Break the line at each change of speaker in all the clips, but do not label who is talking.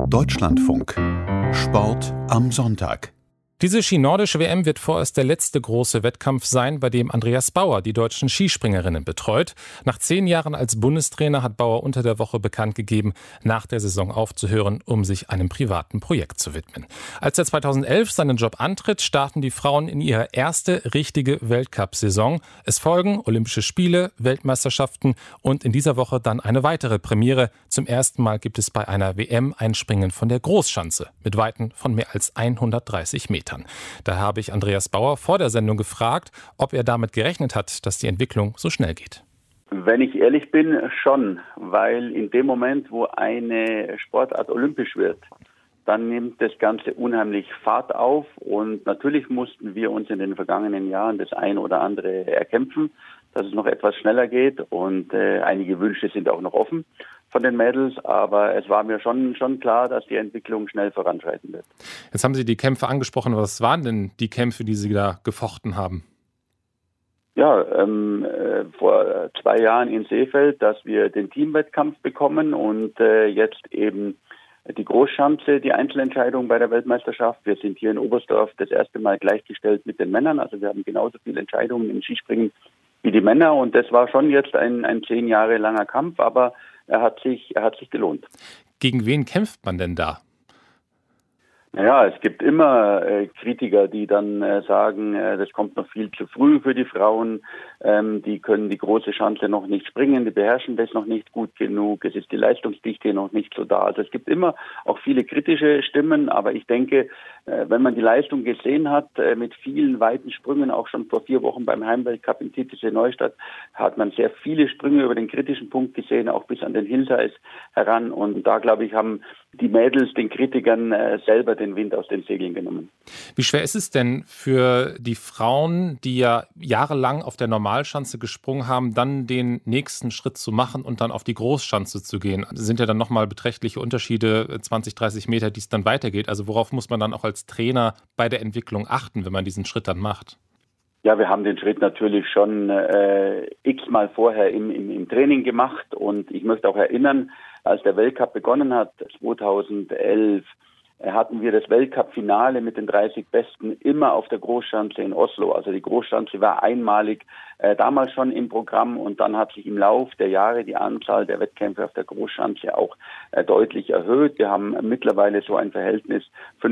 Deutschlandfunk. Sport am Sonntag.
Diese Ski-Nordische WM wird vorerst der letzte große Wettkampf sein, bei dem Andreas Bauer die deutschen Skispringerinnen betreut. Nach 10 Jahren als Bundestrainer hat Bauer unter der Woche bekannt gegeben, nach der Saison aufzuhören, um sich einem privaten Projekt zu widmen. Als er 2011 seinen Job antritt, starten die Frauen in ihre erste richtige Weltcup-Saison. Es folgen Olympische Spiele, Weltmeisterschaften und in dieser Woche dann eine weitere Premiere. Zum ersten Mal gibt es bei einer WM ein Springen von der Großschanze mit Weiten von mehr als 130 Metern. Da habe ich Andreas Bauer vor der Sendung gefragt, ob er damit gerechnet hat, dass die Entwicklung so schnell geht.
Wenn ich ehrlich bin, schon, weil in dem Moment, wo eine Sportart olympisch wird, dann nimmt das Ganze unheimlich Fahrt auf und natürlich mussten wir uns in den vergangenen Jahren das ein oder andere erkämpfen, dass es noch etwas schneller geht und einige Wünsche sind auch noch offen von den Mädels, aber es war mir schon klar, dass die Entwicklung schnell voranschreiten wird.
Jetzt haben Sie die Kämpfe angesprochen. Was waren denn die Kämpfe, die Sie da gefochten haben?
Ja, vor 2 Jahren in Seefeld, dass wir den Teamwettkampf bekommen und jetzt eben die Großschanze, die Einzelentscheidung bei der Weltmeisterschaft. Wir sind hier in Oberstdorf das erste Mal gleichgestellt mit den Männern. Also wir haben genauso viele Entscheidungen im Skispringen wie die Männer. Und das war schon jetzt ein 10 Jahre langer Kampf, aber er hat sich gelohnt.
Gegen wen kämpft man denn da?
Naja, es gibt immer Kritiker, die dann sagen, das kommt noch viel zu früh für die Frauen, die können die große Schanze noch nicht springen, die beherrschen das noch nicht gut genug, es ist die Leistungsdichte noch nicht so da. Also es gibt immer auch viele kritische Stimmen, aber ich denke, wenn man die Leistung gesehen hat, mit vielen weiten Sprüngen, auch schon vor 4 Wochen beim Heimweltcup in Titisee Neustadt, hat man sehr viele Sprünge über den kritischen Punkt gesehen, auch bis an den Hillseis heran. Und da, glaube ich, haben die Mädels den Kritikern selber den Wind aus den Segeln genommen.
Wie schwer ist es denn für die Frauen, die ja jahrelang auf der Normalschanze gesprungen haben, dann den nächsten Schritt zu machen und dann auf die Großschanze zu gehen? Das sind ja dann nochmal beträchtliche Unterschiede, 20, 30 Meter, die es dann weitergeht. Also worauf muss man dann auch als Trainer bei der Entwicklung achten, wenn man diesen Schritt dann macht?
Ja, wir haben den Schritt natürlich schon x-mal vorher im Training gemacht und ich möchte auch erinnern, als der Weltcup begonnen hat, 2011, hatten wir das Weltcup-Finale mit den 30 Besten immer auf der Großschanze in Oslo. Also die Großschanze war einmalig damals schon im Programm und dann hat sich im Lauf der Jahre die Anzahl der Wettkämpfe auf der Großschanze auch deutlich erhöht. Wir haben mittlerweile so ein Verhältnis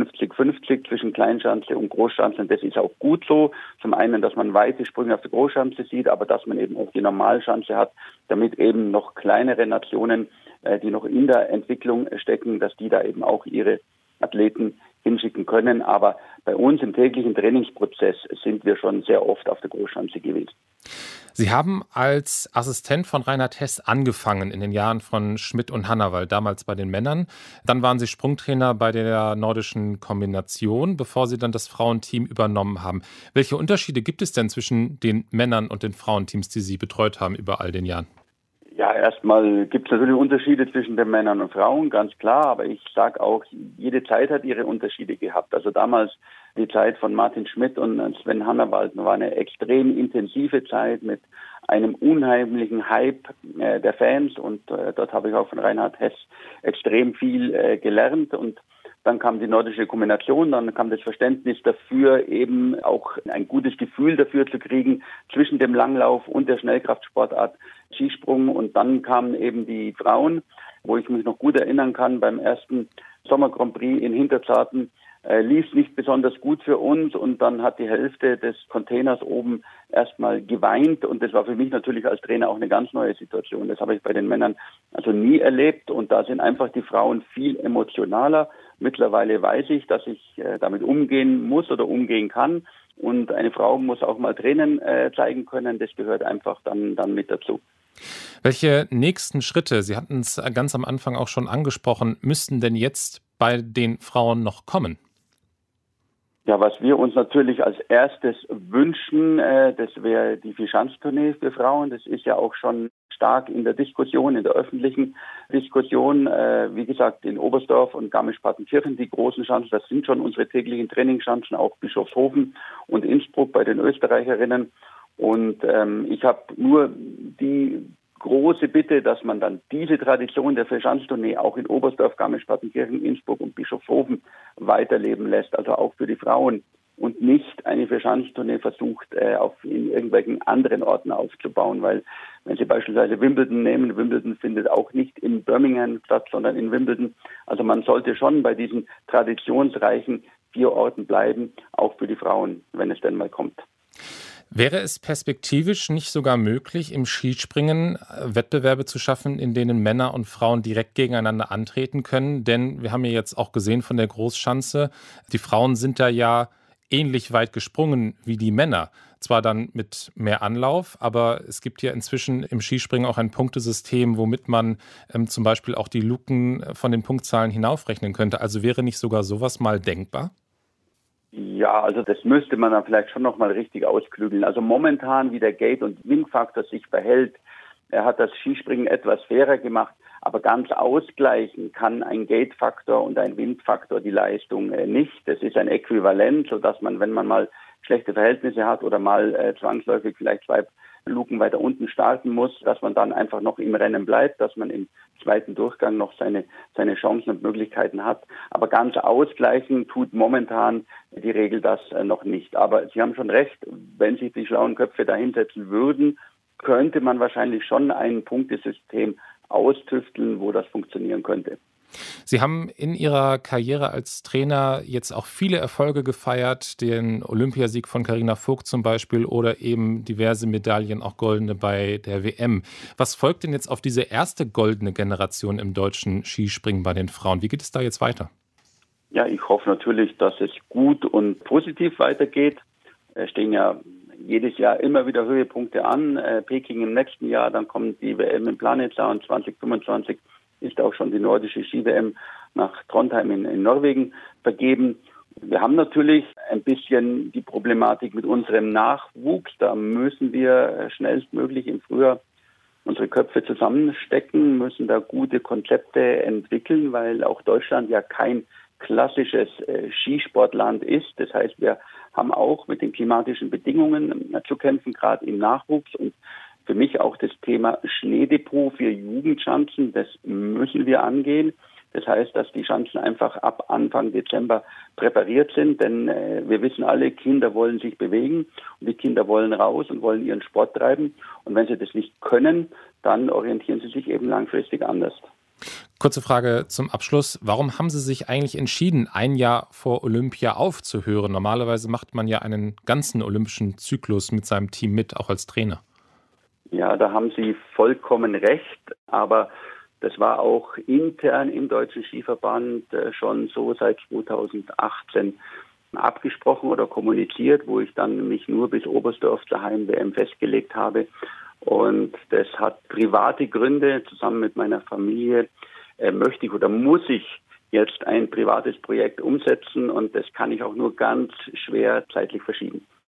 50-50 zwischen Kleinschanze und Großschanze und das ist auch gut so. Zum einen, dass man weite Sprünge auf der Großschanze sieht, aber dass man eben auch die Normalschanze hat, damit eben noch kleinere Nationen, die noch in der Entwicklung stecken, dass die da eben auch ihre Athleten hinschicken können. Aber bei uns im täglichen Trainingsprozess sind wir schon sehr oft auf der Großschanze gewesen.
Sie haben als Assistent von Reinhard Hess angefangen in den Jahren von Schmidt und Hannawald, damals bei den Männern. Dann waren Sie Sprungtrainer bei der nordischen Kombination, bevor Sie dann das Frauenteam übernommen haben. Welche Unterschiede gibt es denn zwischen den Männern und den Frauenteams, die Sie betreut haben über all den Jahren?
Ja, erstmal gibt es natürlich Unterschiede zwischen den Männern und Frauen, ganz klar. Aber ich sage auch, jede Zeit hat ihre Unterschiede gehabt. Also damals die Zeit von Martin Schmidt und Sven Hannawald war eine extrem intensive Zeit mit einem unheimlichen Hype der Fans. Und dort habe ich auch von Reinhard Hess extrem viel gelernt. Und dann kam die nordische Kombination, dann kam das Verständnis dafür, eben auch ein gutes Gefühl dafür zu kriegen zwischen dem Langlauf und der Schnellkraftsportart Skisprung. Und dann kamen eben die Frauen, wo ich mich noch gut erinnern kann, beim ersten Sommer Grand Prix in Hinterzarten lief nicht besonders gut für uns und dann hat die Hälfte des Containers oben erstmal geweint und das war für mich natürlich als Trainer auch eine ganz neue Situation. Das habe ich bei den Männern also nie erlebt und da sind einfach die Frauen viel emotionaler. Mittlerweile weiß ich, dass ich damit umgehen muss oder umgehen kann und eine Frau muss auch mal Tränen zeigen können. Das gehört einfach dann mit dazu.
Welche nächsten Schritte, Sie hatten es ganz am Anfang auch schon angesprochen, müssten denn jetzt bei den Frauen noch kommen?
Ja, was wir uns natürlich als erstes wünschen, das wäre die Vierschanzentournee für Frauen. Das ist ja auch schon stark in der Diskussion, in der öffentlichen Diskussion. Wie gesagt, in Oberstdorf und Garmisch-Partenkirchen, die großen Schanzen, das sind schon unsere täglichen Trainingsschanzen, auch Bischofshofen und Innsbruck bei den Österreicherinnen. Und ich habe nur die große Bitte, dass man dann diese Tradition der Vierschanzentournee auch in Oberstdorf, Garmisch-Partenkirchen, Innsbruck und Bischofshofen weiterleben lässt, also auch für die Frauen, und nicht eine Vierschanzentournee versucht, in irgendwelchen anderen Orten aufzubauen, weil wenn Sie beispielsweise Wimbledon nehmen, Wimbledon findet auch nicht in Birmingham statt, sondern in Wimbledon. Also man sollte schon bei diesen traditionsreichen 4 Orten bleiben, auch für die Frauen, wenn es denn mal kommt.
Wäre es perspektivisch nicht sogar möglich, im Skispringen Wettbewerbe zu schaffen, in denen Männer und Frauen direkt gegeneinander antreten können? Denn wir haben ja jetzt auch gesehen von der Großschanze, die Frauen sind da ja ähnlich weit gesprungen wie die Männer. Zwar dann mit mehr Anlauf, aber es gibt ja inzwischen im Skispringen auch ein Punktesystem, womit man zum Beispiel auch die Luken von den Punktzahlen hinaufrechnen könnte. Also wäre nicht sogar sowas mal denkbar?
Ja, also das müsste man dann vielleicht schon nochmal richtig ausklügeln. Also momentan, wie der Gate- und Windfaktor sich verhält, er hat das Skispringen etwas fairer gemacht, aber ganz ausgleichen kann ein Gate-Faktor und ein Windfaktor die Leistung nicht. Das ist ein Äquivalent, sodass man, wenn man mal schlechte Verhältnisse hat oder mal zwangsläufig vielleicht 2 Luken weiter unten starten muss, dass man dann einfach noch im Rennen bleibt, dass man im zweiten Durchgang noch seine Chancen und Möglichkeiten hat. Aber ganz ausgleichen tut momentan die Regel das noch nicht. Aber Sie haben schon recht, wenn sich die schlauen Köpfe da hinsetzen würden, könnte man wahrscheinlich schon ein Punktesystem austüfteln, wo das funktionieren könnte.
Sie haben in Ihrer Karriere als Trainer jetzt auch viele Erfolge gefeiert, den Olympiasieg von Carina Vogt zum Beispiel oder eben diverse Medaillen, auch goldene bei der WM. Was folgt denn jetzt auf diese erste goldene Generation im deutschen Skispringen bei den Frauen? Wie geht es da jetzt weiter?
Ja, ich hoffe natürlich, dass es gut und positiv weitergeht. Es stehen ja jedes Jahr immer wieder Höhepunkte an. Peking im nächsten Jahr, dann kommt die WM in Planica und 2025 ist auch schon die nordische Ski-WM nach Trondheim in Norwegen vergeben. Wir haben natürlich ein bisschen die Problematik mit unserem Nachwuchs. Da müssen wir schnellstmöglich im Frühjahr unsere Köpfe zusammenstecken, müssen da gute Konzepte entwickeln, weil auch Deutschland ja kein klassisches Skisportland ist. Das heißt, wir haben auch mit den klimatischen Bedingungen zu kämpfen, gerade im Nachwuchs. Und für mich auch das Thema Schneedepot für Jugendschanzen, das müssen wir angehen. Das heißt, dass die Schanzen einfach ab Anfang Dezember präpariert sind, denn wir wissen alle, Kinder wollen sich bewegen und die Kinder wollen raus und wollen ihren Sport treiben. Und wenn sie das nicht können, dann orientieren sie sich eben langfristig anders.
Kurze Frage zum Abschluss. Warum haben Sie sich eigentlich entschieden, ein Jahr vor Olympia aufzuhören? Normalerweise macht man ja einen ganzen olympischen Zyklus mit seinem Team mit, auch als Trainer.
Ja, da haben Sie vollkommen recht, aber das war auch intern im Deutschen Skiverband schon so seit 2018 abgesprochen oder kommuniziert, wo ich dann mich nur bis Oberstdorf zur Heim-WM festgelegt habe. Und das hat private Gründe. Zusammen mit meiner Familie möchte ich oder muss ich jetzt ein privates Projekt umsetzen und das kann ich auch nur ganz schwer zeitlich verschieben.